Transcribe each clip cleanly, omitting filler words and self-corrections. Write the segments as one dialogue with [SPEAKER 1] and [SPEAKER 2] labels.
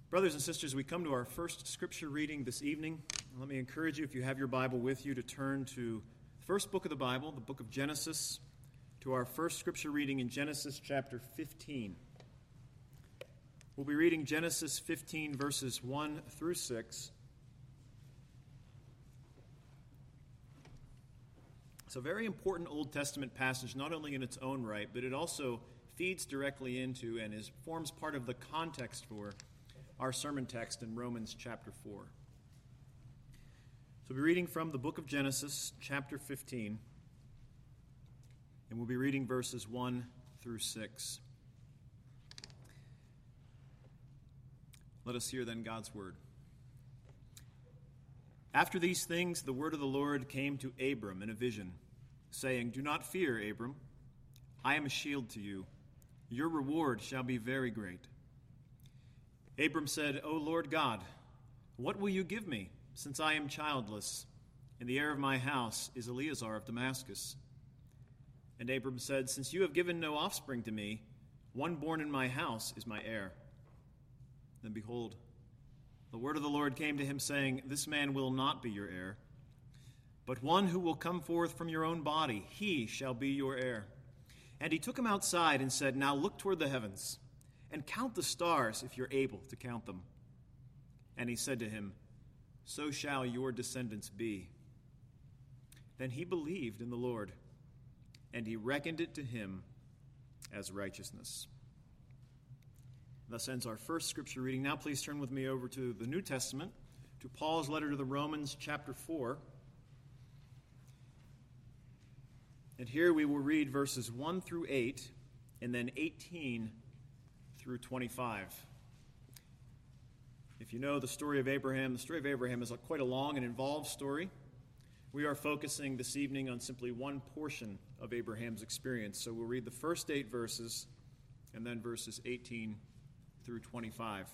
[SPEAKER 1] Brothers and sisters, we come to our first scripture reading this evening. Let me encourage you, if you have your Bible with you, to turn to the first book of the Bible, the book of Genesis, to our first scripture reading in Genesis chapter 15. We'll be reading Genesis 15, verses 1 through 6. It's a very important Old Testament passage, not only in its own right, but it also feeds directly into and forms part of the context for our sermon text in Romans chapter 4. So we'll be reading from the book of Genesis, chapter 15, and we'll be reading verses 1 through 6. Let us hear then God's word. After these things, the word of the Lord came to Abram in a vision, saying, "Do not fear, Abram. I am a shield to you. Your reward shall be very great." Abram said, "O Lord God, what will you give me, since I am childless, and the heir of my house is Eliezer of Damascus?" And Abram said, "Since you have given no offspring to me, one born in my house is my heir." Then behold, the word of the Lord came to him, saying, "This man will not be your heir, but one who will come forth from your own body, he shall be your heir." And he took him outside and said, "Now look toward the heavens, and count the stars if you're able to count them." And he said to him, "So shall your descendants be." Then he believed in the Lord, and he reckoned it to him as righteousness. Thus ends our first scripture reading. Now please turn with me over to the New Testament, to Paul's letter to the Romans, chapter 4. And here we will read verses 1 through 8, and then 18 through 25. If you know the story of Abraham is quite a long and involved story. We are focusing this evening on simply one portion of Abraham's experience. So we'll read the first 8 verses and then verses 18 through 25.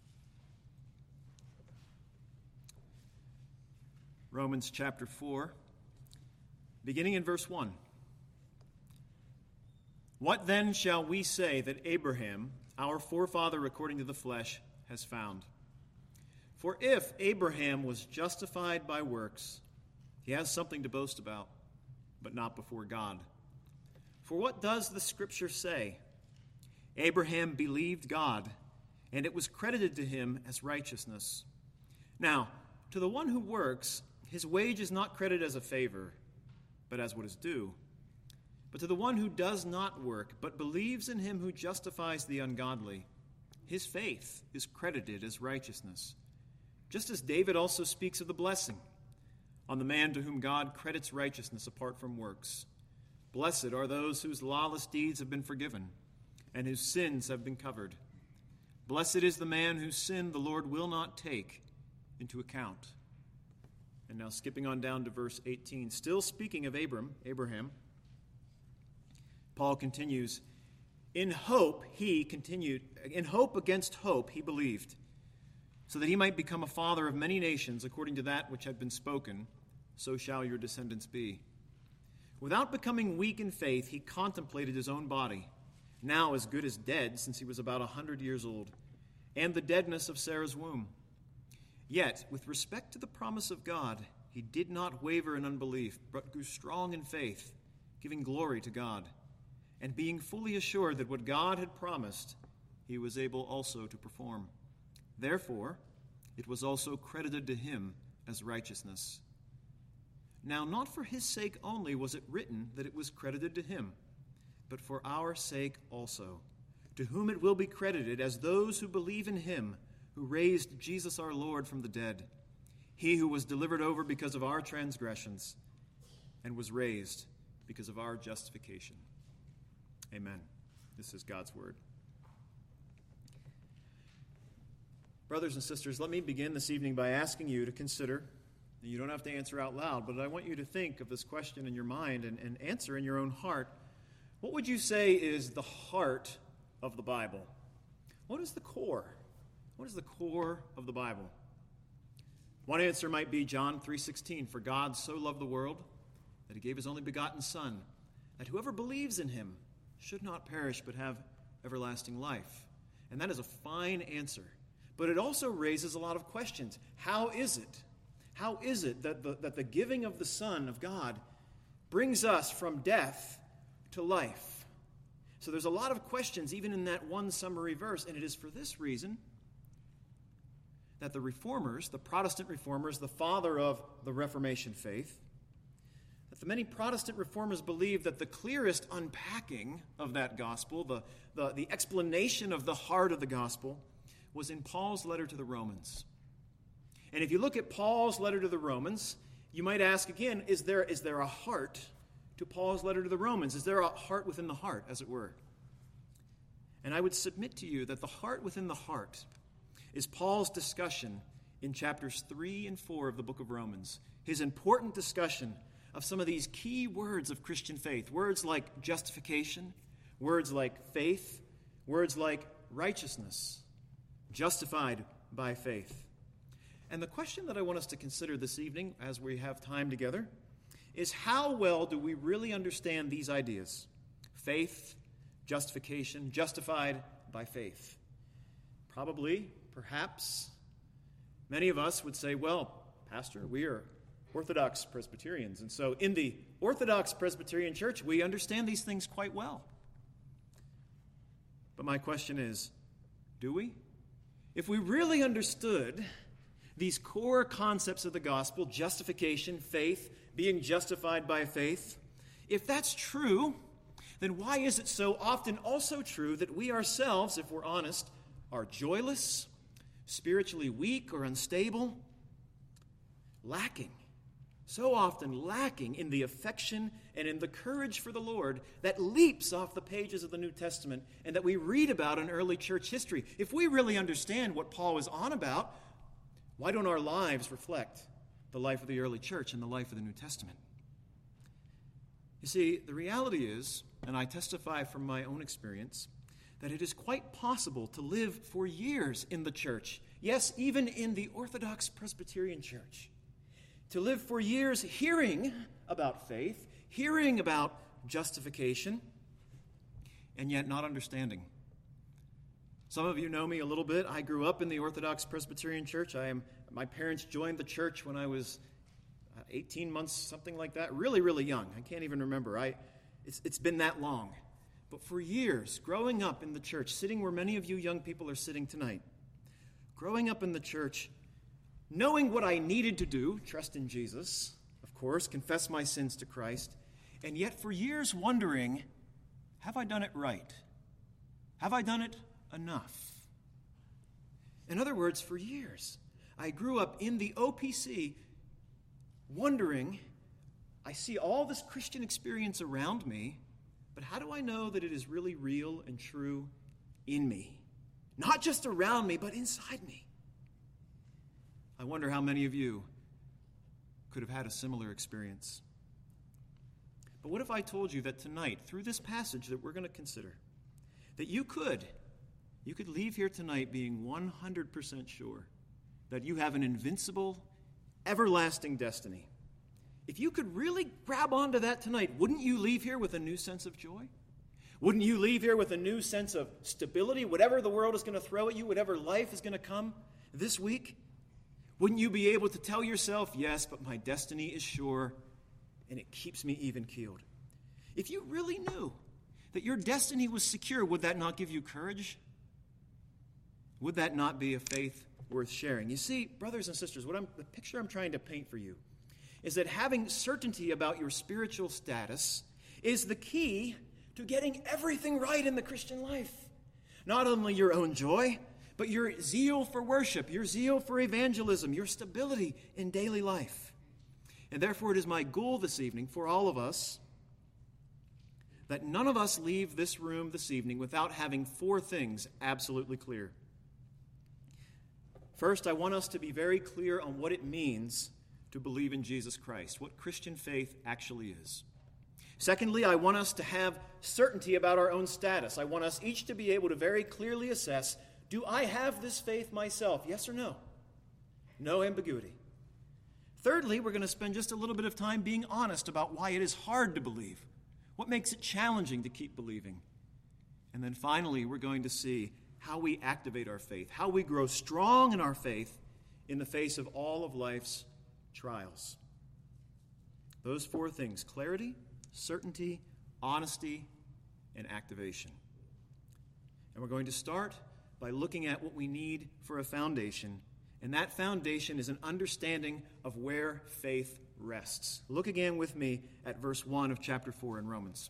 [SPEAKER 1] Romans chapter 4, beginning in verse 1. "What then shall we say that Abraham, our forefather according to the flesh, has found? For if Abraham was justified by works, he has something to boast about, but not before God. For what does the Scripture say? Abraham believed God, and it was credited to him as righteousness. Now, to the one who works, his wage is not credited as a favor, but as what is due. But to the one who does not work, but believes in him who justifies the ungodly, his faith is credited as righteousness. Just as David also speaks of the blessing on the man to whom God credits righteousness apart from works. Blessed are those whose lawless deeds have been forgiven, and whose sins have been covered. Blessed is the man whose sin the Lord will not take into account." And now skipping on down to verse 18, still speaking of Abraham, Paul continues, In hope against hope he believed, so that he might become a father of many nations, according to that which had been spoken, so shall your descendants be. Without becoming weak in faith, he contemplated his own body, now as good as dead, since he was about 100 years old, and the deadness of Sarah's womb. Yet, with respect to the promise of God, he did not waver in unbelief, but grew strong in faith, giving glory to God, and being fully assured that what God had promised, he was able also to perform. Therefore, it was also credited to him as righteousness. Now, not for his sake only was it written that it was credited to him, but for our sake also, to whom it will be credited as those who believe in him who raised Jesus our Lord from the dead, he who was delivered over because of our transgressions and was raised because of our justification. Amen. This is God's word. Brothers and sisters, let me begin this evening by asking you to consider, and you don't have to answer out loud, but I want you to think of this question in your mind and answer in your own heart. What would you say is the heart of the Bible? What is the core? What is the core of the Bible? One answer might be John 3:16, "For God so loved the world that he gave his only begotten Son, that whoever believes in him should not perish but have everlasting life." And that is a fine answer. but it also raises a lot of questions. How is it? How is it that the giving of the Son of God brings us from death to life? So there's a lot of questions even in that one summary verse, and it is for this reason that the Reformers, the Protestant Reformers, the father of the Reformation faith, that the many Protestant Reformers believe that the clearest unpacking of that gospel, the explanation of the heart of the gospel, was in Paul's letter to the Romans. And if you look at Paul's letter to the Romans, you might ask again, is there a heart to Paul's letter to the Romans? Is there a heart within the heart, as it were? And I would submit to you that the heart within the heart is Paul's discussion in chapters 3 and 4 of the book of Romans, his important discussion of some of these key words of Christian faith, words like justification, words like faith, words like righteousness, justified by faith. And the question that I want us to consider this evening, as we have time together, is how well do we really understand these ideas? Faith, justification, justified by faith. Probably, perhaps, many of us would say, well, Pastor, we are Orthodox Presbyterians, and so in the Orthodox Presbyterian Church, we understand these things quite well. But my question is, do we? If we really understood these core concepts of the gospel, justification, faith, being justified by faith, if that's true, then why is it so often also true that we ourselves, if we're honest, are joyless, spiritually weak or unstable, lacking, so often lacking in the affection and in the courage for the Lord that leaps off the pages of the New Testament and that we read about in early church history? If we really understand what Paul was on about, why don't our lives reflect the life of the early church and the life of the New Testament? You see, the reality is, and I testify from my own experience, that it is quite possible to live for years in the church, yes, even in the Orthodox Presbyterian Church, to live for years hearing about faith, hearing about justification, and yet not understanding. Some of you know me a little bit. I grew up in the Orthodox Presbyterian Church. My parents joined the church when I was 18 months, something like that. Really, really young. I can't even remember. It's been that long. But for years, growing up in the church, sitting where many of you young people are sitting tonight, growing up in the church, knowing what I needed to do, trust in Jesus, of course, confess my sins to Christ, and yet for years wondering, have I done it right? Have I done it enough? In other words, for years, I grew up in the OPC wondering, I see all this Christian experience around me, but how do I know that it is really real and true in me? Not just around me, but inside me. I wonder how many of you could have had a similar experience. But what if I told you that tonight, through this passage that we're going to consider, that you could leave here tonight being 100% sure that you have an invincible, everlasting destiny? If you could really grab onto that tonight, wouldn't you leave here with a new sense of joy? Wouldn't you leave here with a new sense of stability? Whatever the world is going to throw at you, whatever life is going to come this week, wouldn't you be able to tell yourself, yes, but my destiny is sure, and it keeps me even-keeled? If you really knew that your destiny was secure, would that not give you courage? Would that not be a faith worth sharing? You see, brothers and sisters, the picture I'm trying to paint for you is that having certainty about your spiritual status is the key to getting everything right in the Christian life. Not only your own joy, but your zeal for worship, your zeal for evangelism, your stability in daily life. And therefore it is my goal this evening for all of us that none of us leave this room this evening without having four things absolutely clear. First, I want us to be very clear on what it means to believe in Jesus Christ, what Christian faith actually is. Secondly, I want us to have certainty about our own status. I want us each to be able to very clearly assess, do I have this faith myself? Yes or no? No ambiguity. Thirdly, we're going to spend just a little bit of time being honest about why it is hard to believe. What makes it challenging to keep believing? And then finally, we're going to see how we activate our faith, how we grow strong in our faith in the face of all of life's trials. Those four things: clarity, certainty, honesty, and activation. And we're going to start by looking at what we need for a foundation, and that foundation is an understanding of where faith rests. Look again with me at verse 1 of chapter 4 in Romans.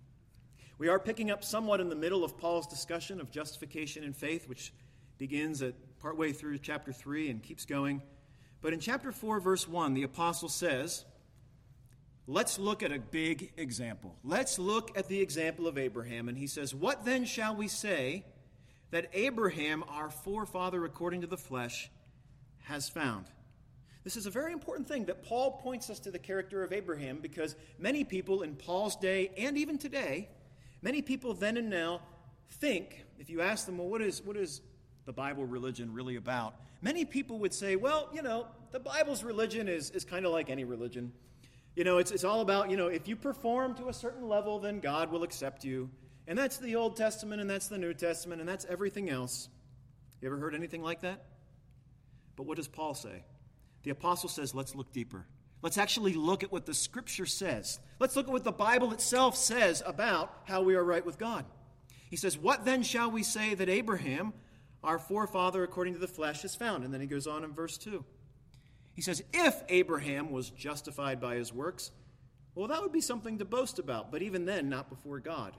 [SPEAKER 1] We are picking up somewhat in the middle of Paul's discussion of justification and faith, which begins at partway through chapter 3 and keeps going. But in chapter 4, verse 1, the apostle says, let's look at a big example. Let's look at the example of Abraham. And he says, what then shall we say that Abraham, our forefather according to the flesh, has found? This is a very important thing that Paul points us to the character of Abraham, because many people in Paul's day and even today, many people then and now think, if you ask them, well, what is the Bible religion really about? Many people would say, well, the Bible's religion is kind of like any religion. It's all about, if you perform to a certain level, then God will accept you. And that's the Old Testament, and that's the New Testament, and that's everything else. You ever heard anything like that? But what does Paul say? The apostle says, let's look deeper. Let's actually look at what the Scripture says. Let's look at what the Bible itself says about how we are right with God. He says, what then shall we say that Abraham, our forefather according to the flesh, has found? And then he goes on in verse 2. He says, if Abraham was justified by his works, well, that would be something to boast about, but even then, not before God.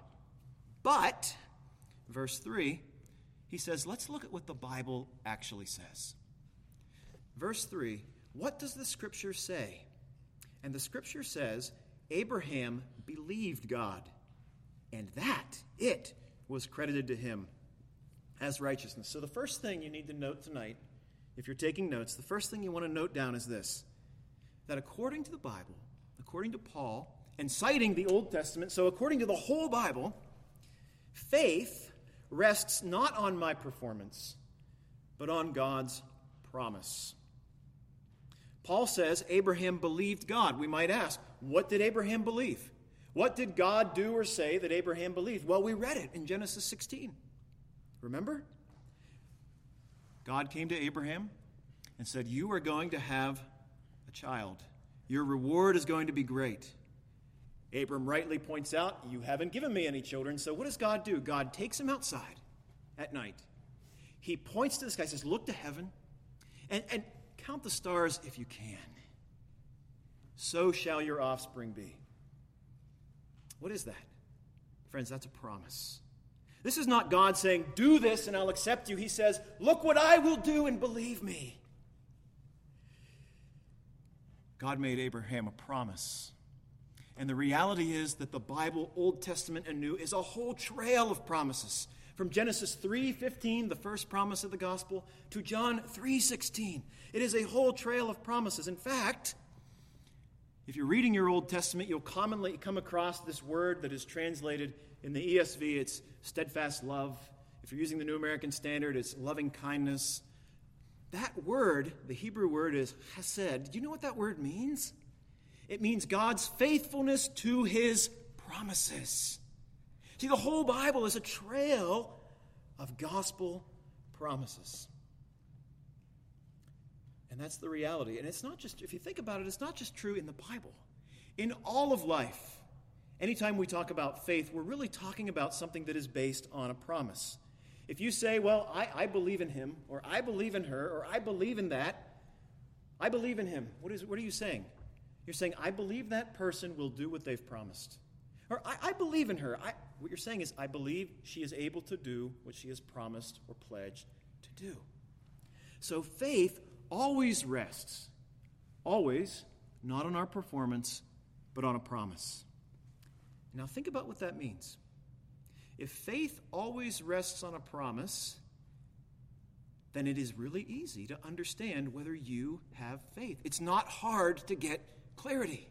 [SPEAKER 1] But, verse 3, he says, let's look at what the Bible actually says. Verse 3, what does the Scripture say? And the Scripture says, Abraham believed God, and that it was credited to him as righteousness. So the first thing you need to note tonight, if you're taking notes, the first thing you want to note down is this: that according to the Bible, according to Paul, and citing the Old Testament, so according to the whole Bible, faith rests not on my performance, but on God's promise. Paul says Abraham believed God. We might ask, what did Abraham believe? What did God do or say that Abraham believed? Well, we read it in Genesis 16. Remember? God came to Abraham and said, you are going to have a child. Your reward is going to be great. Abram rightly points out, you haven't given me any children. So what does God do? God takes him outside at night. He points to the sky, says, look to heaven and count the stars if you can. So shall your offspring be. What is that? Friends, that's a promise. This is not God saying, do this and I'll accept you. He says, look what I will do and believe me. God made Abraham a promise. And the reality is that the Bible, Old Testament and New, is a whole trail of promises. From Genesis 3:15, the first promise of the gospel, to John 3:16. It is a whole trail of promises. In fact, if you're reading your Old Testament, you'll commonly come across this word that is translated in the ESV, it's steadfast love. If you're using the New American Standard, it's loving kindness. That word, the Hebrew word is chesed. Do you know what that word means? It means God's faithfulness to his promises. See, the whole Bible is a trail of gospel promises. And that's the reality. And it's not just, if you think about it, it's not just true in the Bible. In all of life, anytime we talk about faith, we're really talking about something that is based on a promise. If you say, well, I believe in him, or I believe in her, or I believe in that, I believe in him. What are you saying? You're saying, I believe that person will do what they've promised. Or I believe in her. What you're saying is, I believe she is able to do what she has promised or pledged to do. So faith always rests, always, not on our performance, but on a promise. Now think about what that means. If faith always rests on a promise, then it is really easy to understand whether you have faith. It's not hard to get clarity.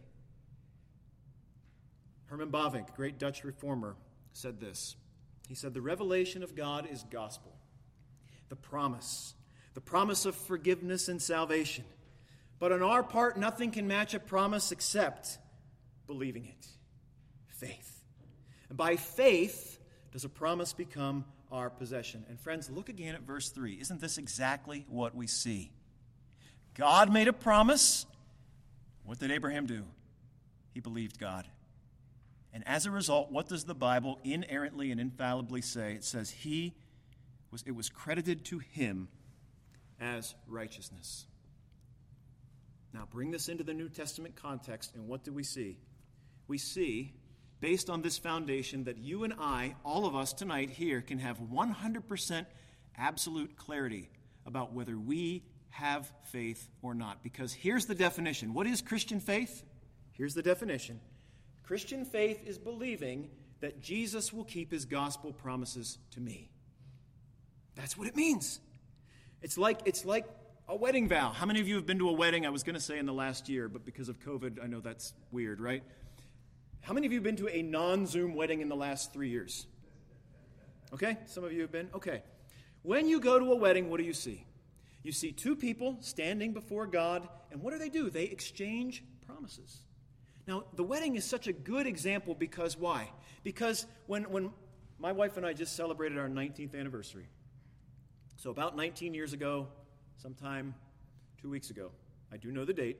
[SPEAKER 1] Herman Bavinck, great Dutch reformer, said this. He said, the revelation of God is gospel, the promise of forgiveness and salvation. But on our part, nothing can match a promise except believing it. Faith. And by faith does a promise become our possession. And friends, look again at verse 3. Isn't this exactly what we see? God made a promise. What did Abraham do? He believed God. And as a result, what does the Bible inerrantly and infallibly say? It says it was credited to him as righteousness. Now bring this into the New Testament context, and what do we see? We see, based on this foundation, that you and I, all of us tonight here, can have 100% absolute clarity about whether we have faith or not. Because here's the definition. What is Christian faith? Here's the definition. Christian faith is believing that Jesus will keep his gospel promises to me. That's what it means. It's like a wedding vow. How many of you have been to a wedding? I was going to say in the last year, but because of COVID, I know that's weird, right? How many of you have been to a non-Zoom wedding in the last 3 years? Okay, some of you have been. Okay. When you go to a wedding, what do you see? You see two people standing before God, and what do? They exchange promises. Now, the wedding is such a good example because why? Because when my wife and I just celebrated our 19th anniversary, so about 19 years ago, sometime 2 weeks ago, I do know the date,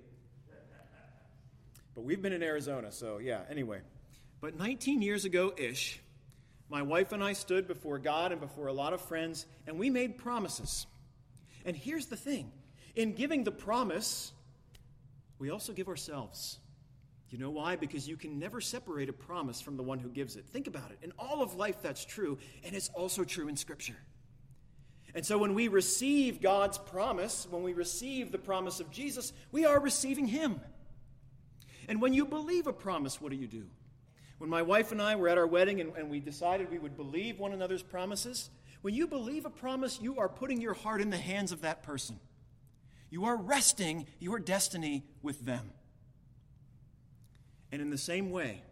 [SPEAKER 1] but we've been in Arizona, so yeah, anyway. But 19 years ago-ish, my wife and I stood before God and before a lot of friends, and we made promises. And here's the thing. In giving the promise, we also give ourselves. You know why? Because you can never separate a promise from the one who gives it. Think about it. In all of life, that's true, and it's also true in Scripture. And so when we receive God's promise, when we receive the promise of Jesus, we are receiving him. And when you believe a promise, what do? When my wife and I were at our wedding and we decided we would believe one another's promises, when you believe a promise, you are putting your heart in the hands of that person. You are resting your destiny with them. And in the same way,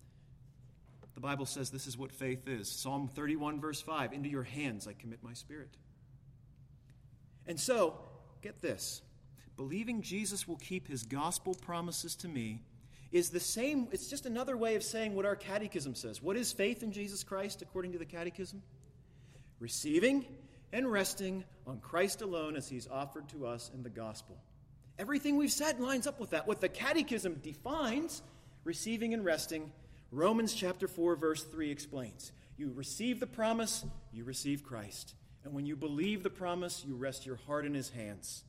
[SPEAKER 1] the Bible says this is what faith is. Psalm 31, verse 5, into your hands I commit my spirit. And so, get this. Believing Jesus will keep his gospel promises to me is the same. It's just another way of saying what our catechism says. What is faith in Jesus Christ according to the catechism? Receiving and resting on Christ alone as he's offered to us in the gospel. Everything we've said lines up with that. What the catechism defines, receiving and resting, Romans chapter 4, verse 3 explains. You receive the promise, you receive Christ. And when you believe the promise, you rest your heart in his hands.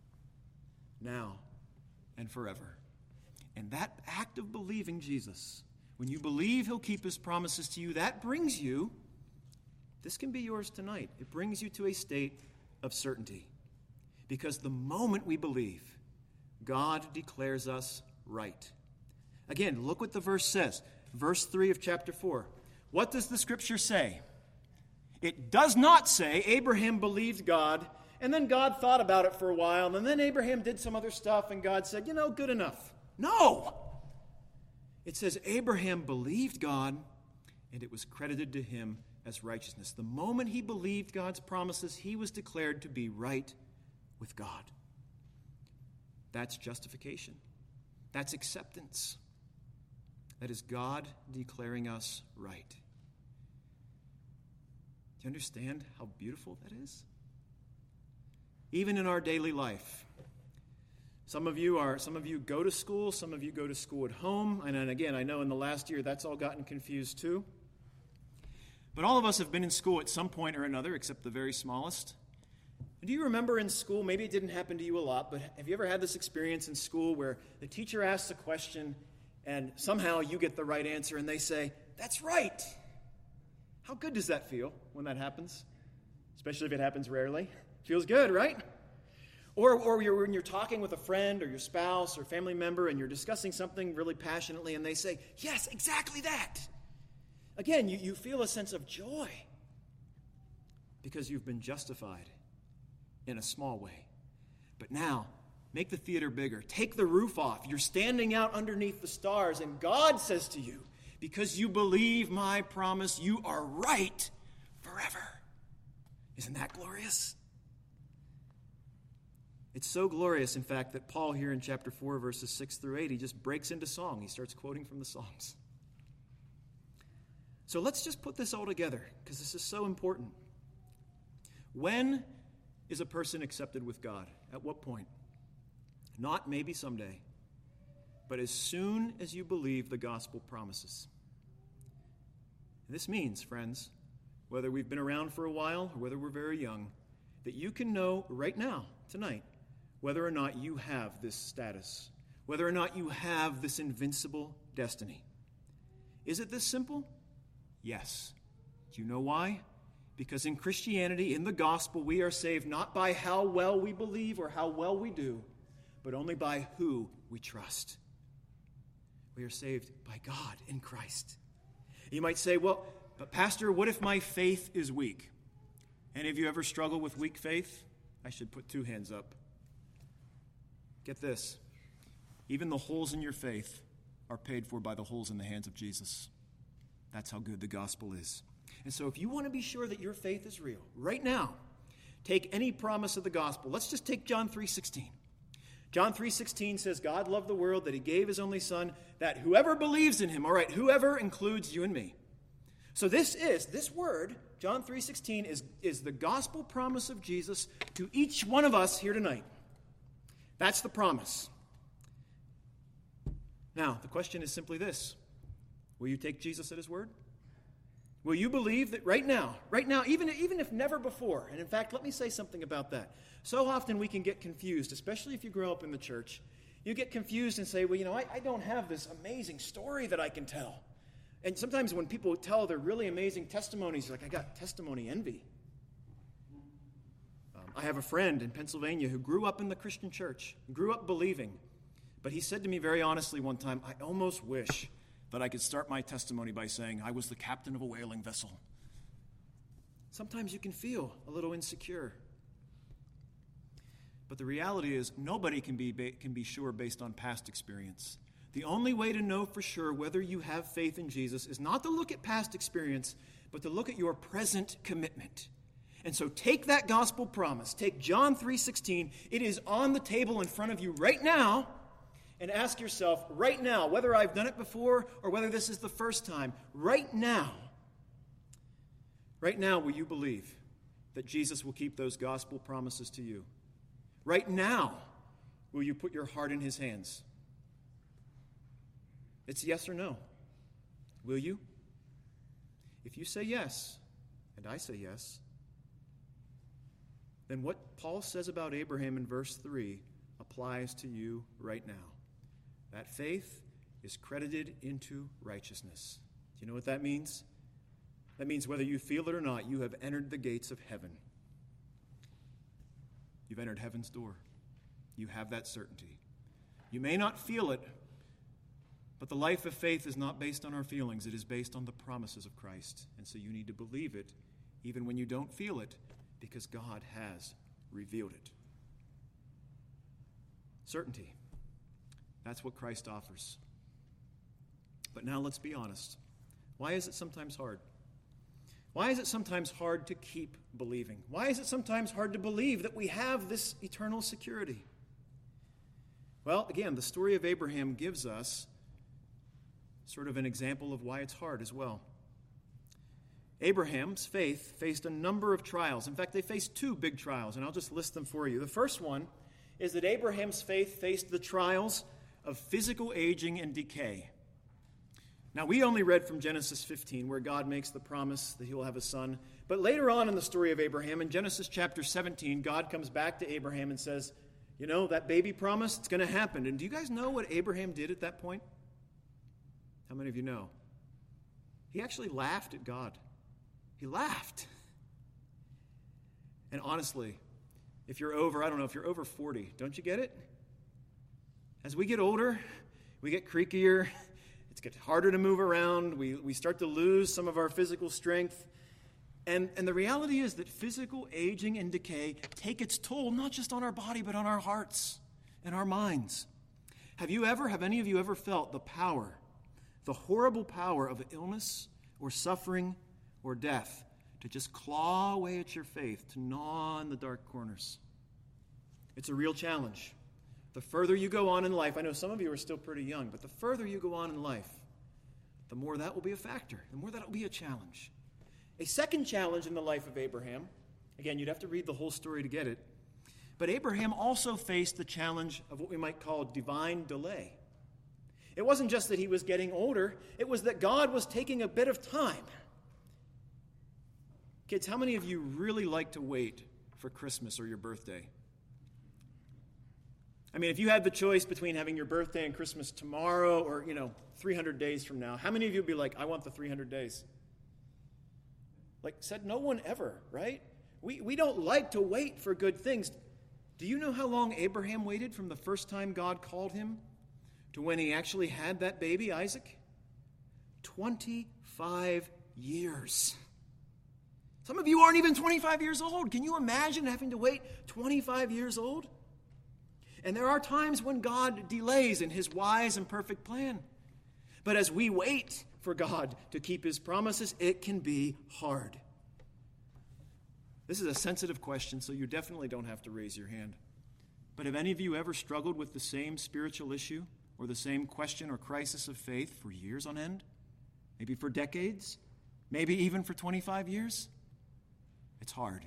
[SPEAKER 1] Now and forever. And that act of believing Jesus, when you believe he'll keep his promises to you, that brings you, this can be yours tonight, it brings you to a state of certainty. Because the moment we believe, God declares us right. Again, look what the verse says. Verse 3 of chapter 4. What does the scripture say? It does not say Abraham believed God, and then God thought about it for a while, and then Abraham did some other stuff, and God said, good enough. No! It says Abraham believed God, and it was credited to him as righteousness. The moment he believed God's promises, he was declared to be right with God. That's justification. That's acceptance. That is God declaring us right. Do you understand how beautiful that is? Even in our daily life. Some of you go to school, some of you go to school at home, and again, I know in the last year that's all gotten confused too. But all of us have been in school at some point or another, except the very smallest. Do you remember in school, maybe it didn't happen to you a lot, but have you ever had this experience in school where the teacher asks a question and somehow you get the right answer and they say, "That's right"? How good does that feel when that happens? Especially if it happens rarely. Feels good, right? Or when you're talking with a friend or your spouse or family member and you're discussing something really passionately and they say, "Yes, exactly that." Again, you feel a sense of joy because you've been justified in a small way. But now, make the theater bigger. Take the roof off. You're standing out underneath the stars, and God says to you, because you believe my promise, you are right forever. Isn't that glorious? It's so glorious, in fact, that Paul here in chapter 4, verses 6 through 8, he just breaks into song. He starts quoting from the Psalms. So let's just put this all together, because this is so important. When is a person accepted with God? At what point? Not maybe someday, but as soon as you believe the gospel promises. This means, friends, whether we've been around for a while or whether we're very young, that you can know right now, tonight, whether or not you have this status, whether or not you have this invincible destiny. Is it this simple? Yes. Do you know why? Because in Christianity, in the gospel, we are saved not by how well we believe or how well we do, but only by who we trust. We are saved by God in Christ. You might say, well, but Pastor, what if my faith is weak? Any of you ever struggle with weak faith? I should put 2 hands up. Get this. Even the holes in your faith are paid for by the holes in the hands of Jesus. That's how good the gospel is. And so if you want to be sure that your faith is real, right now, take any promise of the gospel. Let's just take John 3:16. John 3:16 says, God loved the world that he gave his only son, that whoever believes in him, all right, whoever includes you and me. So this word, John 3:16, is the gospel promise of Jesus to each one of us here tonight. That's the promise. Now, the question is simply this. Will you take Jesus at his word? Will you believe that right now, even if never before, and in fact, let me say something about that. So often we can get confused, especially if you grow up in the church. You get confused and say, well, I don't have this amazing story that I can tell. And sometimes when people tell their really amazing testimonies, you're like, I got testimony envy. I have a friend in Pennsylvania who grew up in the Christian church, grew up believing. But he said to me very honestly one time, I almost wish that I could start my testimony by saying I was the captain of a whaling vessel. Sometimes you can feel a little insecure. But the reality is nobody can be sure based on past experience. The only way to know for sure whether you have faith in Jesus is not to look at past experience, but to look at your present commitment. And so take that gospel promise, take John 3:16, it is on the table in front of you right now, and ask yourself right now, whether I've done it before or whether this is the first time, right now, will you believe that Jesus will keep those gospel promises to you? Right now, will you put your heart in his hands? It's yes or no. Will you? If you say yes, and I say yes, then what Paul says about Abraham in verse 3 applies to you right now. That faith is credited into righteousness. Do you know what that means? That means whether you feel it or not, you have entered the gates of heaven. You've entered heaven's door. You have that certainty. You may not feel it, but the life of faith is not based on our feelings. It is based on the promises of Christ. And so you need to believe it even when you don't feel it, because God has revealed it. Certainty. That's what Christ offers. But now let's be honest. Why is it sometimes hard? Why is it sometimes hard to keep believing? Why is it sometimes hard to believe that we have this eternal security? Well, again, the story of Abraham gives us sort of an example of why it's hard as well. Abraham's faith faced a number of trials. In fact, they faced 2 big trials, and I'll just list them for you. The first one is that Abraham's faith faced the trials of physical aging and decay. Now, we only read from Genesis 15, where God makes the promise that he will have a son. But later on in the story of Abraham, in Genesis chapter 17, God comes back to Abraham and says, that baby promise, it's going to happen. And do you guys know what Abraham did at that point? How many of you know? He actually laughed at God. He laughed. And honestly, if you're over 40, don't you get it? As we get older, we get creakier. It gets harder to move around. We start to lose some of our physical strength. And the reality is that physical aging and decay take its toll, not just on our body, but on our hearts and our minds. Have any of you ever felt the horrible power of illness or suffering or death to just claw away at your faith, to gnaw in the dark corners? It's a real challenge. The further you go on in life, I know some of you are still pretty young, but the further you go on in life, the more that will be a factor, the more that will be a challenge. A second challenge in the life of Abraham, Again, you'd have to read the whole story to get it. But Abraham also faced the challenge of what we might call divine delay. It wasn't just that he was getting older, it was that God was taking a bit of time. Kids, how many of you really like to wait for Christmas or your birthday? I mean, if you had the choice between having your birthday and Christmas tomorrow or, 300 days from now, how many of you would be like, I want the 300 days? Like, said no one ever, right? We don't like to wait for good things. Do you know how long Abraham waited from the first time God called him to when he actually had that baby, Isaac? 25 years. Some of you aren't even 25 years old. Can you imagine having to wait 25 years old? And there are times when God delays in his wise and perfect plan. But as we wait for God to keep his promises, it can be hard. This is a sensitive question, so you definitely don't have to raise your hand. But have any of you ever struggled with the same spiritual issue or the same question or crisis of faith for years on end? Maybe for decades? Maybe even for 25 years? It's hard.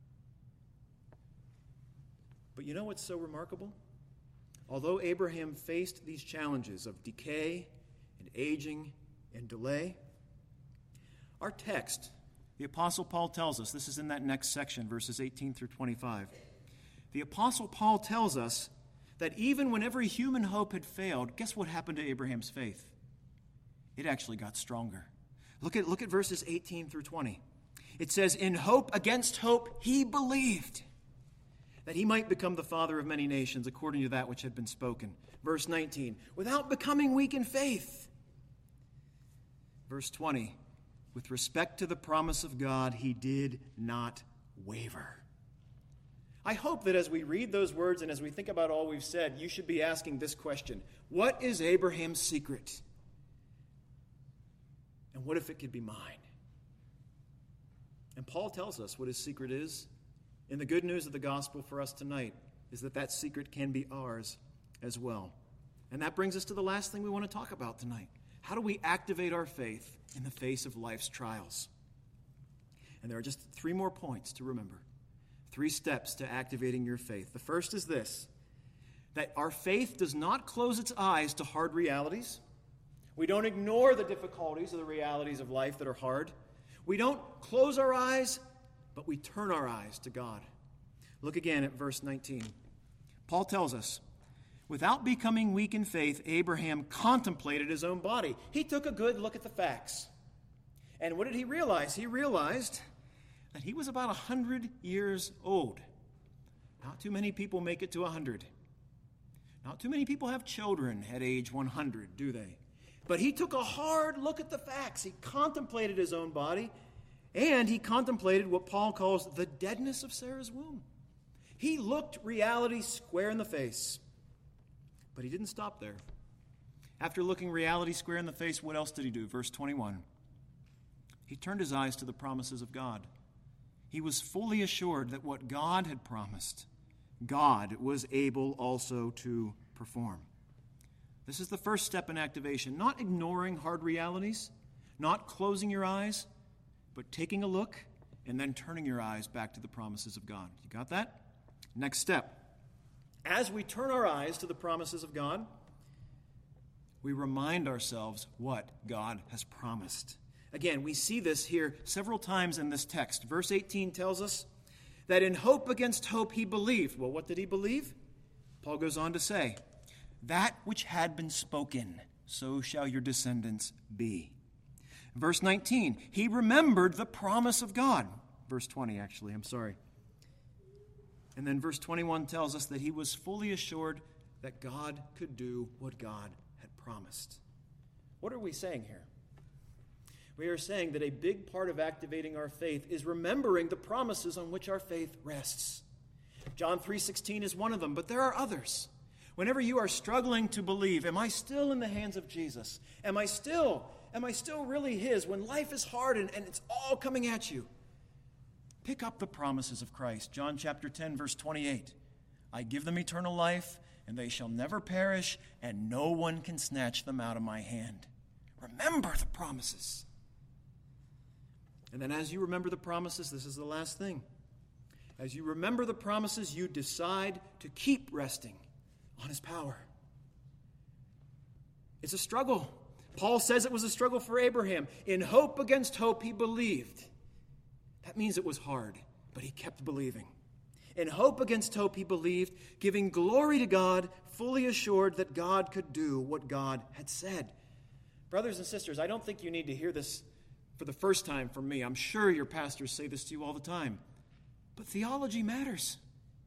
[SPEAKER 1] But you know what's so remarkable? Although Abraham faced these challenges of decay and aging and delay, our text, the Apostle Paul tells us, this is in that next section, verses 18 through 25. The Apostle Paul tells us that even when every human hope had failed, guess what happened to Abraham's faith? It actually got stronger. Look at verses 18 through 20. It says, in hope against hope, he believed that he might become the father of many nations according to that which had been spoken. Verse 19, without becoming weak in faith. Verse 20, with respect to the promise of God, he did not waver. I hope that as we read those words and as we think about all we've said, you should be asking this question. What is Abraham's secret? And what if it could be mine? And Paul tells us what his secret is. And the good news of the gospel for us tonight is that secret can be ours as well. And that brings us to the last thing we want to talk about tonight. How do we activate our faith in the face of life's trials? And there are just 3 more points to remember. 3 steps to activating your faith. The first is this, that our faith does not close its eyes to hard realities. We don't ignore the difficulties or the realities of life that are hard. We don't close our eyes, but we turn our eyes to God. Look again at verse 19. Paul tells us, without becoming weak in faith, Abraham contemplated his own body. He took a good look at the facts. And what did he realize? He realized that he was about 100 years old. Not too many people make it to 100. Not too many people have children at age 100, do they? But he took a hard look at the facts. He contemplated his own body, and he contemplated what Paul calls the deadness of Sarah's womb. He looked reality square in the face. But he didn't stop there. After looking reality square in the face, what else did he do? Verse 21. He turned his eyes to the promises of God. He was fully assured that what God had promised, God was able also to perform. This is the first step in activation. Not ignoring hard realities, not closing your eyes, but taking a look and then turning your eyes back to the promises of God. You got that? Next step. As we turn our eyes to the promises of God, we remind ourselves what God has promised. Again, we see this here several times in this text. Verse 18 tells us that in hope against hope he believed. Well, what did he believe? Paul goes on to say, that which had been spoken, so shall your descendants be. Verse 19, he remembered the promise of God. Verse 20, actually, I'm sorry. And then verse 21 tells us that he was fully assured that God could do what God had promised. What are we saying here? We are saying that a big part of activating our faith is remembering the promises on which our faith rests. John 3:16 is one of them, but there are others. Whenever you are struggling to believe, am I still in the hands of Jesus? Am I still really his when life is hard and it's all coming at you? Pick up the promises of Christ. John chapter 10, verse 28. I give them eternal life, and they shall never perish, and no one can snatch them out of my hand. Remember the promises. And then as you remember the promises, this is the last thing. As you remember the promises, you decide to keep resting on his power. It's a struggle. Paul says it was a struggle for Abraham. In hope against hope, he believed. That means it was hard, but he kept believing. In hope against hope, he believed, giving glory to God, fully assured that God could do what God had said. Brothers and sisters, I don't think you need to hear this for the first time from me. I'm sure your pastors say this to you all the time. But theology matters.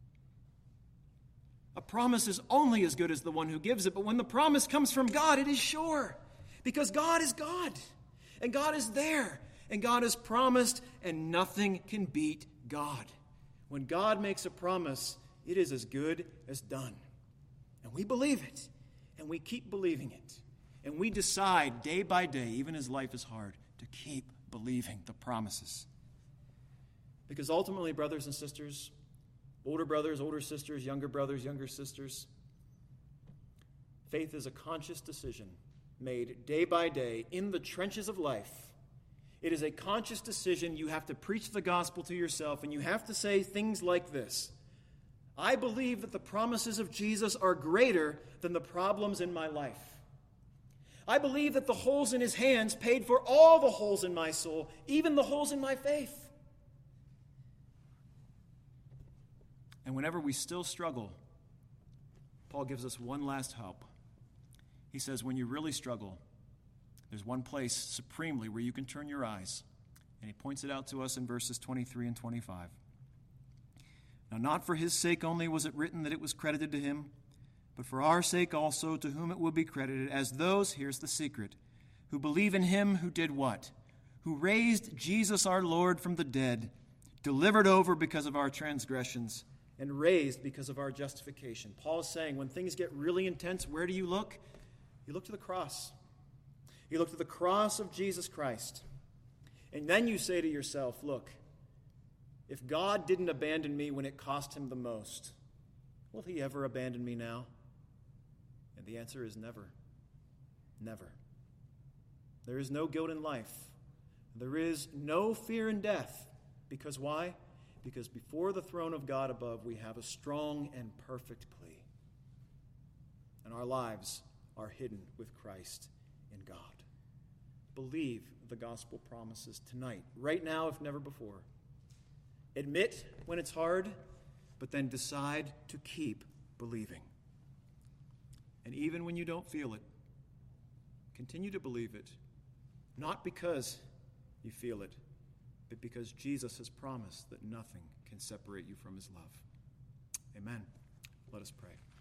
[SPEAKER 1] A promise is only as good as the one who gives it, but when the promise comes from God, it is sure. Because God is God, and God is there, and God has promised, and nothing can beat God. When God makes a promise, it is as good as done. And we believe it, and we keep believing it. And we decide day by day, even as life is hard, to keep believing the promises. Because ultimately, brothers and sisters, brothers, older sisters, younger sisters, faith is a conscious decision made day by day in the trenches of life. It is a conscious decision. You have to preach the gospel to yourself, and you have to say things like this: I believe that the promises of Jesus are greater than the problems in my life. I believe that the holes in his hands paid for all the holes in my soul, even the holes in my faith. And whenever we still struggle, Paul gives us one last hope. He says, when you really struggle, there's one place supremely where you can turn your eyes. And he points it out to us in verses 23 and 25. Now, not for his sake only was it written that it was credited to him, but for our sake also, to whom it will be credited, as those, here's the secret, who believe in him who did what? Who raised Jesus our Lord from the dead, delivered over because of our transgressions, and raised because of our justification. Paul is saying, when things get really intense, where do you look? You look to the cross. You look to the cross of Jesus Christ. And then you say to yourself, look, if God didn't abandon me when it cost him the most, will he ever abandon me now? And the answer is never. Never. There is no guilt in life. There is no fear in death. Because why? Because before the throne of God above, we have a strong and perfect plea. And our lives are hidden with Christ in God. Believe the gospel promises tonight, right now, if never before. Admit when it's hard, but then decide to keep believing. And even when you don't feel it, continue to believe it, not because you feel it, but because Jesus has promised that nothing can separate you from his love. Amen. Let us pray.